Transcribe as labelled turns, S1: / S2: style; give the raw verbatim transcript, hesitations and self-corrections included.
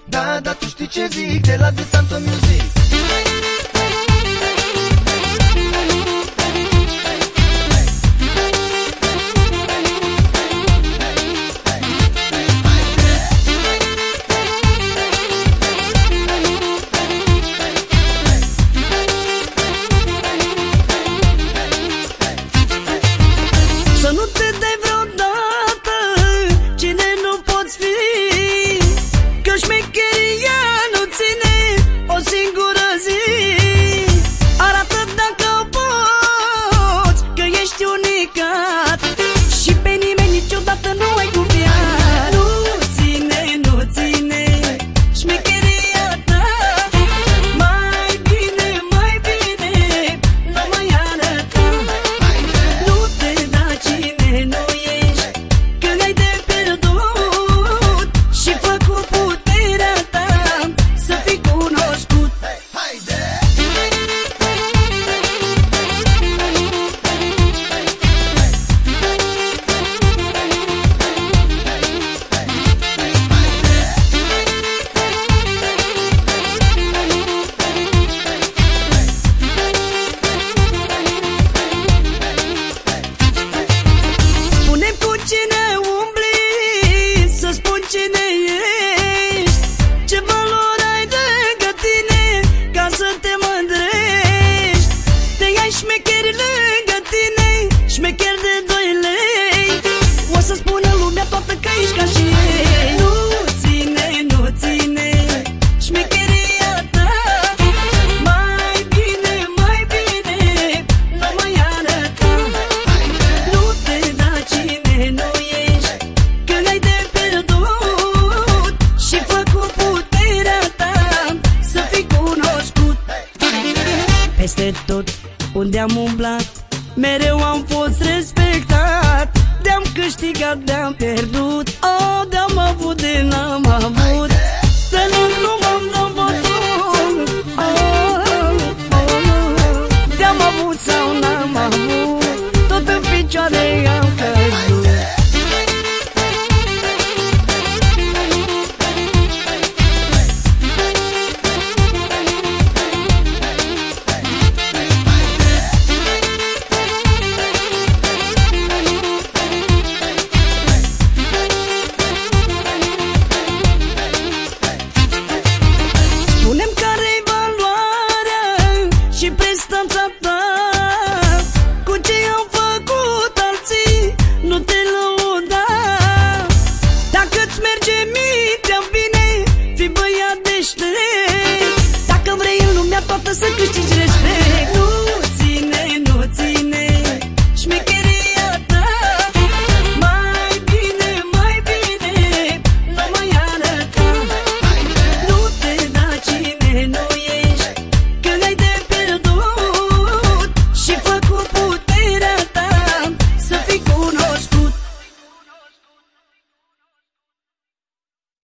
S1: Da, da, tu știi ce zic, de la De Santo Music.
S2: Să nu te dai vreodată cine nu poți fi, că șmecheria nu ține o singură zi. Arată dacă poți că ești unicat și pe nimeni niciodată nu ai copiat. Nu ține, nu ține șmecheria ta, mai bine, mai bine nu mai arăta. Nu te da cine nu ești, când ai de pierdut, și fă cu puterea ta să fii cunoscut.
S1: Haide!
S2: Spune cu cine umbli, să spun cine ești, ce valori ai lângă tine ca să te mândrești. Te ai șmecheri lângă tine, șmecheri de doi lei, o să spună lumea toată că ești ca și ei. Nu ține, nu ține șmecheria ta, mai bine, mai bine nu mai arăta. Nu te da cine nu ești, când ai de pierdut, și fă cu puterea ta să fii cunoscut. Peste tot unde am umblat, mereu am fost respectat. De-am câștigat, de-am pierdut, oh, de-am avut, de n-am avut.